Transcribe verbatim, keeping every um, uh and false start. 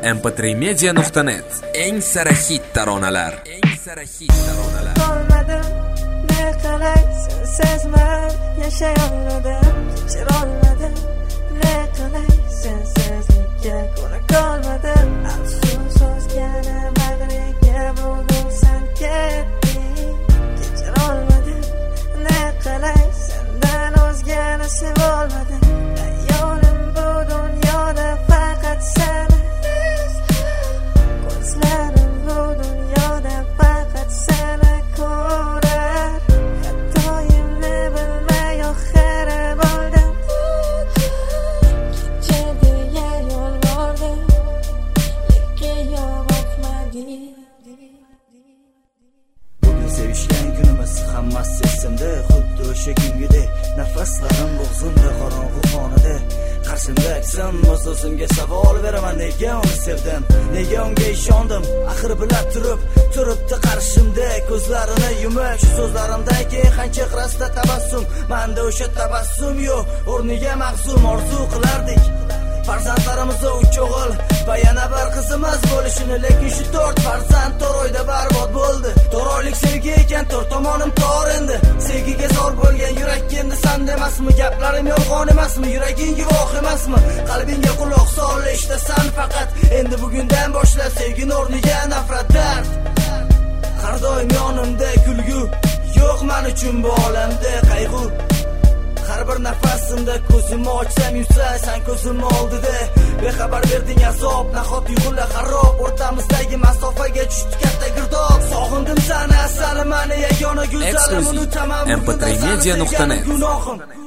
em p tre media nuqta net. Eng sara hit taronalar. Eng sara hit taronalar. Qolmadim, ne qilay sensizman, yashay olmadim, kechir olmadim, ne qilay sensizlikka ko'ra qolmadim. Afsus o'zgani bag'riga bo'lsan ketding, kechir olmadim, ne qilay sendan o'zgani sevolmadim. Yo'lim bu dunyoda faqat sen, ko'zlarim bu dunyoda faqat seni ko'rar. Xatoyimni bilmay oxiri bo'ldim, kechir deya yolvordim, lekin yo'qmading. Bugun sevishgan kunimiz hammasi esimda, xuddi o'sha kungidek nafaslarim bo'g'zimda qorong'u xonada. Qarshimda aksam o'z o'zimga savol beraman, nega uni sevdim, nega unga ishondim. Axir bilib turib, turibdi qarshimda, ko'zlarini yumib, shu so'zlarimdan keyin qancha qirasida tabassum. Menda o'sha tabassum yo'q, o'rniga mahzun orzu qilardik farzandlarimizga uch o'g'il va yana bir qizimiz bo'lishini, lekin shu to'rt farzand to'rt oyda barbod bo'ldi. To'rt oylik sevgi ekan, to'rt tomonim tor endi. Sevgiga zor bo'lgan yurak endi san demasmi? Gaplarim yolg'on emasmi? Yuraging guvoh emasmi? Qalbingga quloq sol, eshitasan faqat. Endi bugundan boshlab sevgini o'rniga nafrat, dard. Har doim yonimda kulgu yo'q men uchun bu olamda qayg'u. Har bir nafasimda ko'zimni ochsam yursa sen ko'zimni oldida. Bexabar berding azob, nahot tuyg'ular xarob, o'rtamizdagi masofaga tushdi katta girdob. Sog'indim seni asali, meni yagona go'zalim, unutaman m p tre media nuqta net.